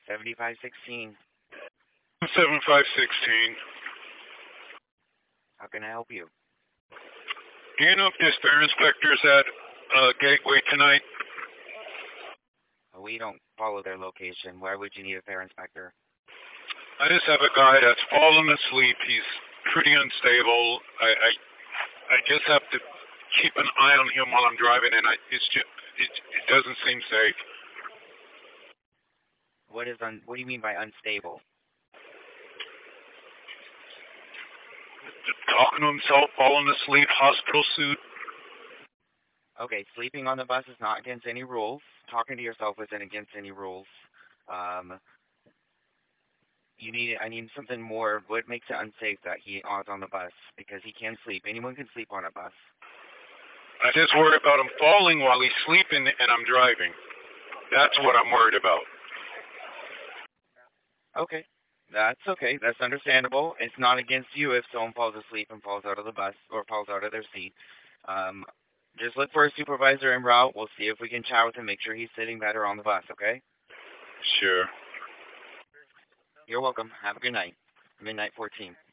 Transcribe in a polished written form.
7516. 7516. How can I help you? Do you know if there's fare inspectors at Gateway tonight? We don't follow their location. Why would you need a fare inspector? I just have a guy that's fallen asleep. He's pretty unstable. I just have to keep an eye on him while I'm driving, and it doesn't seem safe. What do you mean by unstable? Talking to himself, falling asleep, hospital suit. Okay, sleeping on the bus is not against any rules. Talking to yourself isn't against any rules. I need something more. What makes it unsafe that he is on the bus? Because he can sleep. Anyone can sleep on a bus. I just worry about him falling while he's sleeping and I'm driving. That's what I'm worried about. Okay. That's okay. That's understandable. It's not against you if someone falls asleep and falls out of the bus or falls out of their seat. Just look for a supervisor en route. We'll see if we can chat with him, make sure he's sitting better on the bus, okay? Sure. You're welcome. Have a good night. Midnight 14.